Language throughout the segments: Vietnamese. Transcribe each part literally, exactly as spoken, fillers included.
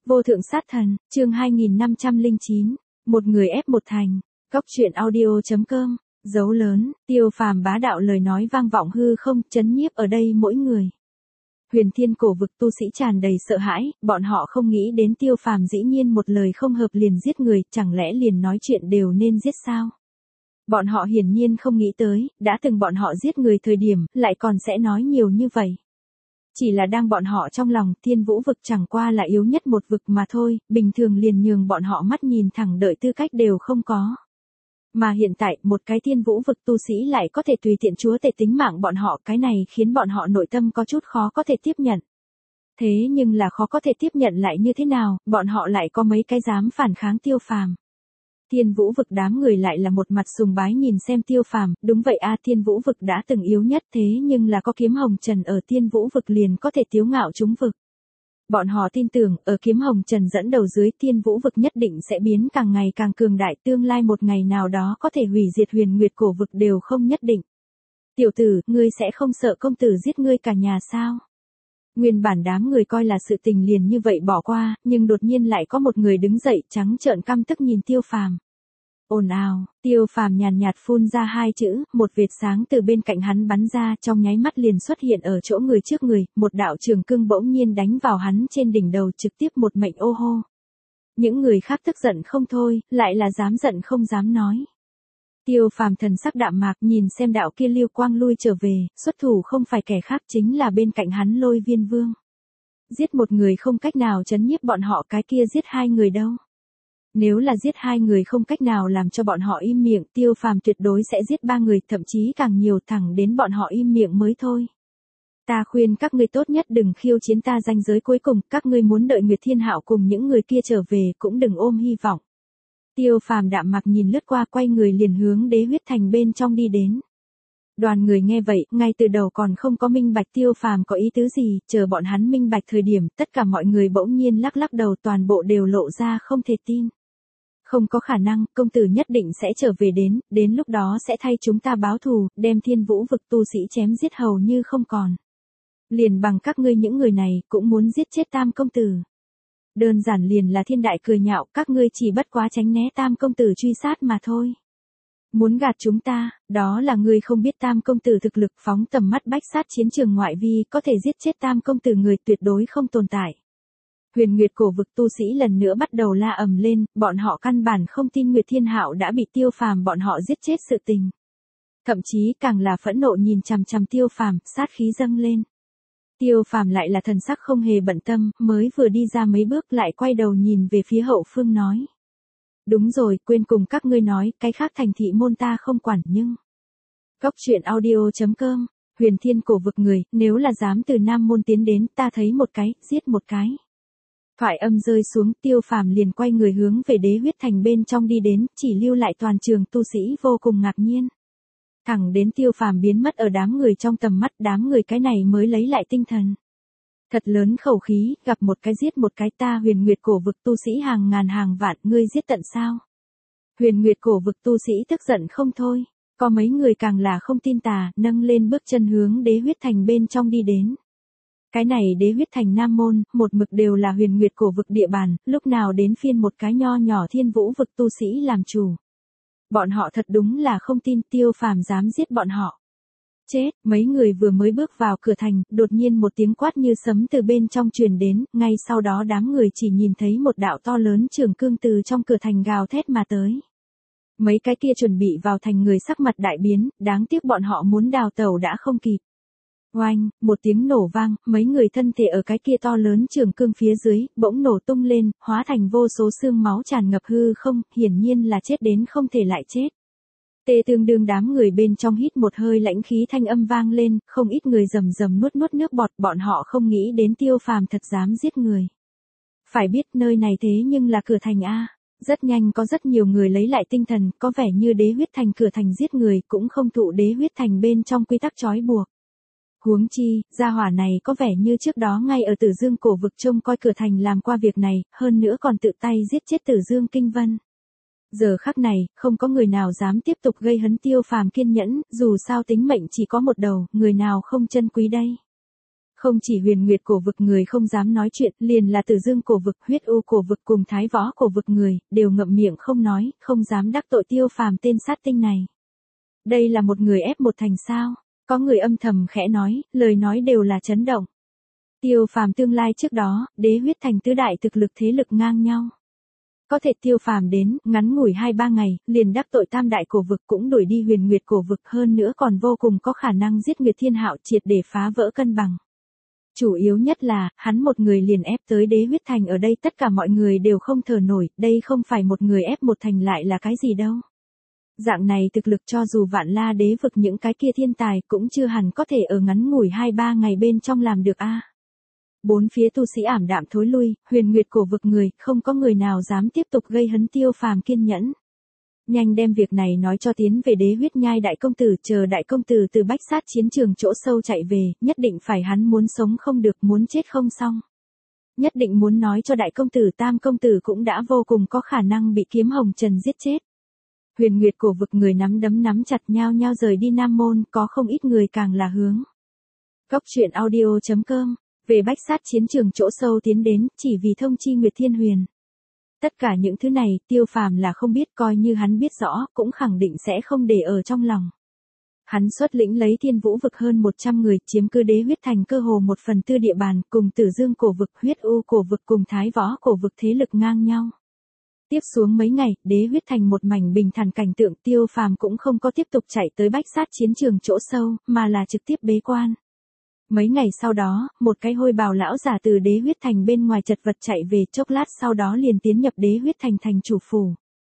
Vô thượng sát thần, chương hai nghìn năm trăm lẻ chín, một người ép một thành. Cốc truyện audio chấm com, dấu lớn, Tiêu Phàm bá đạo lời nói vang vọng hư không, chấn nhiếp ở đây mỗi người. Huyền Thiên cổ vực tu sĩ tràn đầy sợ hãi, bọn họ không nghĩ đến Tiêu Phàm dĩ nhiên một lời không hợp liền giết người, chẳng lẽ liền nói chuyện đều nên giết sao? Bọn họ hiển nhiên không nghĩ tới, đã từng bọn họ giết người thời điểm, lại còn sẽ nói nhiều như vậy. Chỉ là đang bọn họ trong lòng, Thiên Vũ vực chẳng qua là yếu nhất một vực mà thôi, bình thường liền nhường bọn họ mắt nhìn thẳng đợi tư cách đều không có. Mà hiện tại, một cái Thiên Vũ vực tu sĩ lại có thể tùy tiện chúa tể tính mạng bọn họ, cái này khiến bọn họ nội tâm có chút khó có thể tiếp nhận. Thế nhưng là khó có thể tiếp nhận lại như thế nào, bọn họ lại có mấy cái dám phản kháng Tiêu Phàm. Thiên Vũ vực đám người lại là một mặt sùng bái nhìn xem Tiêu Phàm, đúng vậy a, Thiên Vũ vực đã từng yếu nhất thế nhưng là có kiếm hồng trần ở Thiên Vũ vực liền có thể tiếu ngạo chúng vực. Bọn họ tin tưởng, ở kiếm hồng trần dẫn đầu dưới, Thiên Vũ vực nhất định sẽ biến càng ngày càng cường đại, tương lai một ngày nào đó có thể hủy diệt Huyền Nguyệt cổ vực đều không nhất định. Tiểu tử, ngươi sẽ không sợ công tử giết ngươi cả nhà sao? Nguyên bản đám người coi là sự tình liền như vậy bỏ qua, nhưng đột nhiên lại có một người đứng dậy trắng trợn căm tức nhìn Tiêu Phàm. Ồn ào, Tiêu Phàm nhàn nhạt phun ra hai chữ, một vệt sáng từ bên cạnh hắn bắn ra, trong nháy mắt liền xuất hiện ở chỗ người trước người, một đạo trường cương bỗng nhiên đánh vào hắn trên đỉnh đầu, trực tiếp một mệnh ô hô. Những người khác tức giận không thôi, lại là dám giận không dám nói. Tiêu Phàm thần sắc đạm mạc nhìn xem đạo kia lưu quang lui trở về, xuất thủ không phải kẻ khác chính là bên cạnh hắn Lôi Viên Vương. Giết một người không cách nào chấn nhiếp bọn họ, cái kia giết hai người đâu. Nếu là giết hai người không cách nào làm cho bọn họ im miệng, Tiêu Phàm tuyệt đối sẽ giết ba người, thậm chí càng nhiều, thẳng đến bọn họ im miệng mới thôi. Ta khuyên các ngươi tốt nhất đừng khiêu chiến ta ranh giới cuối cùng, các ngươi muốn đợi Nguyệt Thiên Hạo cùng những người kia trở về cũng đừng ôm hy vọng. Tiêu Phàm đạm mặc nhìn lướt qua, quay người liền hướng Đế Huyết Thành bên trong đi đến. Đoàn người nghe vậy, ngay từ đầu còn không có minh bạch Tiêu Phàm có ý tứ gì, chờ bọn hắn minh bạch thời điểm, tất cả mọi người bỗng nhiên lắc lắc đầu, toàn bộ đều lộ ra không thể tin. Không có khả năng, công tử nhất định sẽ trở về đến, đến lúc đó sẽ thay chúng ta báo thù, đem Thiên Vũ vực tu sĩ chém giết hầu như không còn. Liền bằng các ngươi những người này, cũng muốn giết chết Tam công tử. Đơn giản liền là thiên đại cười nhạo, các ngươi chỉ bất quá tránh né Tam công tử truy sát mà thôi. Muốn gạt chúng ta, đó là ngươi không biết Tam công tử thực lực, phóng tầm mắt bách sát chiến trường ngoại vi, có thể giết chết Tam công tử người tuyệt đối không tồn tại. Huyền Nguyệt cổ vực tu sĩ lần nữa bắt đầu la ầm lên, bọn họ căn bản không tin Nguyệt Thiên Hạo đã bị Tiêu Phàm bọn họ giết chết sự tình. Thậm chí càng là phẫn nộ nhìn chằm chằm Tiêu Phàm, sát khí dâng lên. Tiêu Phàm lại là thần sắc không hề bận tâm, mới vừa đi ra mấy bước lại quay đầu nhìn về phía hậu phương nói. Đúng rồi, quên cùng các ngươi nói, cái khác thành thị môn ta không quản nhưng. Cốc truyện audio chấm com, Huyền Thiên cổ vực người, nếu là dám từ Nam môn tiến đến, ta thấy một cái, giết một cái. Thoại âm rơi xuống, Tiêu Phàm liền quay người hướng về Đế Huyết Thành bên trong đi đến, chỉ lưu lại toàn trường tu sĩ vô cùng ngạc nhiên. Thẳng đến Tiêu Phàm biến mất ở đám người trong tầm mắt, đám người cái này mới lấy lại tinh thần. Thật lớn khẩu khí, gặp một cái giết một cái, ta Huyền Nguyệt cổ vực tu sĩ hàng ngàn hàng vạn, ngươi giết tận sao? Huyền Nguyệt cổ vực tu sĩ tức giận không thôi, có mấy người càng là không tin tà, nâng lên bước chân hướng Đế Huyết Thành bên trong đi đến. Cái này Đế Huyết Thành Nam môn, một mực đều là Huyền Nguyệt cổ vực địa bàn, lúc nào đến phiên một cái nho nhỏ Thiên Vũ vực tu sĩ làm chủ. Bọn họ thật đúng là không tin Tiêu Phàm dám giết bọn họ. Chết, mấy người vừa mới bước vào cửa thành, đột nhiên một tiếng quát như sấm từ bên trong truyền đến, ngay sau đó đám người chỉ nhìn thấy một đạo to lớn trường cương từ trong cửa thành gào thét mà tới. Mấy cái kia chuẩn bị vào thành người sắc mặt đại biến, đáng tiếc bọn họ muốn đào tẩu đã không kịp. Oanh, một tiếng nổ vang, mấy người thân thể ở cái kia to lớn trường cương phía dưới, bỗng nổ tung lên, hóa thành vô số xương máu tràn ngập hư không, hiển nhiên là chết đến không thể lại chết. Tê tương đương đám người bên trong hít một hơi lãnh khí, thanh âm vang lên, không ít người rầm rầm nuốt nuốt nước bọt, bọn họ không nghĩ đến Tiêu Phàm thật dám giết người. Phải biết nơi này thế nhưng là cửa thành A. Rất nhanh có rất nhiều người lấy lại tinh thần, có vẻ như Đế Huyết Thành cửa thành giết người cũng không thụ Đế Huyết Thành bên trong quy tắc trói buộc. Huống chi, gia hỏa này có vẻ như trước đó ngay ở Tử Dương cổ vực trông coi cửa thành làm qua việc này, hơn nữa còn tự tay giết chết Tử Dương Kinh Vân. Giờ khắc này, không có người nào dám tiếp tục gây hấn Tiêu Phàm kiên nhẫn, dù sao tính mệnh chỉ có một đầu, người nào không chân quý đây. Không chỉ Huyền Nguyệt cổ vực người không dám nói chuyện, liền là Tử Dương cổ vực, Huyết U cổ vực cùng Thái Võ cổ vực người, đều ngậm miệng không nói, không dám đắc tội Tiêu Phàm tên sát tinh này. Đây là một người ép một thành sao? Có người âm thầm khẽ nói, lời nói đều là chấn động. Tiêu Phàm tương lai trước đó, Đế Huyết Thành tứ đại thực lực thế lực ngang nhau. Có thể Tiêu Phàm đến, ngắn ngủi hai ba ngày, liền đắc tội tam đại cổ vực cũng đuổi đi Huyền Nguyệt cổ vực, hơn nữa còn vô cùng có khả năng giết Nguyệt Thiên Hạo, triệt để phá vỡ cân bằng. Chủ yếu nhất là, hắn một người liền ép tới Đế Huyết Thành, ở đây tất cả mọi người đều không thở nổi, đây không phải một người ép một thành lại là cái gì đâu. Dạng này thực lực cho dù Vạn La đế vực những cái kia thiên tài cũng chưa hẳn có thể ở ngắn ngủi hai ba ngày bên trong làm được a. Bốn phía tu sĩ ảm đạm thối lui, Huyền Nguyệt cổ vực người, không có người nào dám tiếp tục gây hấn Tiêu Phàm kiên nhẫn. Nhanh đem việc này nói cho tiến về Đế Huyết Nhai đại công tử, chờ đại công tử từ bách sát chiến trường chỗ sâu chạy về, nhất định phải hắn muốn sống không được, muốn chết không xong. Nhất định muốn nói cho đại công tử tam công tử cũng đã vô cùng có khả năng bị Kiếm Hồng Trần giết chết. Huyền Nguyệt cổ vực người nắm đấm nắm chặt nhau nhau rời đi Nam Môn, có không ít người càng là hướng. Góc truyện audio chấm com, về bách sát chiến trường chỗ sâu tiến đến, chỉ vì thông chi Nguyệt Thiên Huyền. Tất cả những thứ này, Tiêu Phàm là không biết, coi như hắn biết rõ, cũng khẳng định sẽ không để ở trong lòng. Hắn xuất lĩnh lấy Thiên Vũ vực hơn một trăm người, chiếm cứ Đế Huyết Thành cơ hồ một phần tư địa bàn, cùng Tử Dương cổ vực, Huyết U cổ vực cùng Thái Võ cổ vực thế lực ngang nhau. Tiếp xuống mấy ngày, Đế Huyết Thành một mảnh bình thản cảnh tượng, Tiêu Phàm cũng không có tiếp tục chạy tới bách sát chiến trường chỗ sâu, mà là trực tiếp bế quan. Mấy ngày sau đó, một cái hôi bào lão giả từ Đế Huyết Thành bên ngoài chật vật chạy về, chốc lát sau đó liền tiến nhập Đế Huyết Thành thành chủ phủ.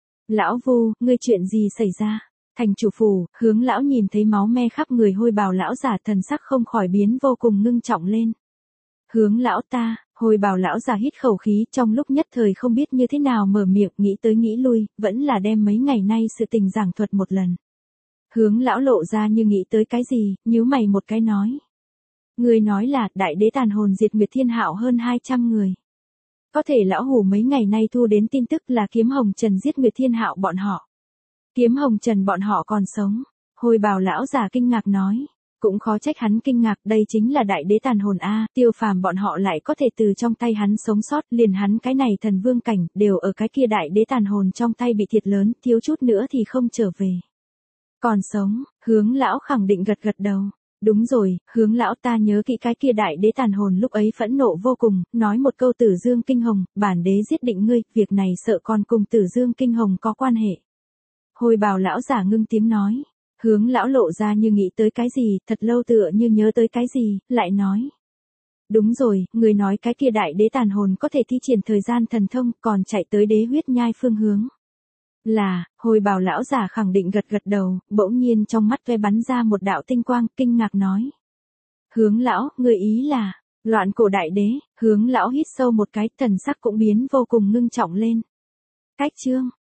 Lão Vu, ngươi chuyện gì xảy ra? Thành chủ phủ, Hướng lão nhìn thấy máu me khắp người hôi bào lão giả, thần sắc không khỏi biến vô cùng ngưng trọng lên. Hướng lão ta, hôi bào lão giả hít khẩu khí, trong lúc nhất thời không biết như thế nào mở miệng, nghĩ tới nghĩ lui, vẫn là đem mấy ngày nay sự tình giảng thuật một lần. Hướng lão lộ ra như nghĩ tới cái gì, nhíu mày một cái nói. Người nói là, đại đế tàn hồn diệt Nguyệt Thiên Hạo hơn hai trăm người. Có thể lão hủ mấy ngày nay thu đến tin tức là Kiếm Hồng Trần giết Nguyệt Thiên Hạo bọn họ. Kiếm Hồng Trần bọn họ còn sống. Hôi bào lão giả kinh ngạc nói. Cũng khó trách hắn kinh ngạc, đây chính là đại đế tàn hồn a, Tiêu Phàm bọn họ lại có thể từ trong tay hắn sống sót, liền hắn cái này thần vương cảnh, đều ở cái kia đại đế tàn hồn trong tay bị thiệt lớn, thiếu chút nữa thì không trở về. Còn sống, Hướng lão khẳng định gật gật đầu. Đúng rồi, Hướng lão ta nhớ kỹ cái kia đại đế tàn hồn lúc ấy phẫn nộ vô cùng, nói một câu Tử Dương Kinh Hồng, bản đế giết định ngươi, việc này sợ còn cùng Tử Dương Kinh Hồng có quan hệ. Hôi bào lão giả ngưng tiếng nói. Hướng lão lộ ra như nghĩ tới cái gì, thật lâu tựa như nhớ tới cái gì, lại nói. Đúng rồi, người nói cái kia đại đế tàn hồn có thể thi triển thời gian thần thông, còn chạy tới Đế Huyết Nhai phương hướng. Là, hồi bào lão giả khẳng định gật gật đầu, bỗng nhiên trong mắt ve bắn ra một đạo tinh quang, kinh ngạc nói. Hướng lão, người ý là, loạn cổ đại đế, Hướng lão hít sâu một cái, thần sắc cũng biến vô cùng ngưng trọng lên. Cách chương.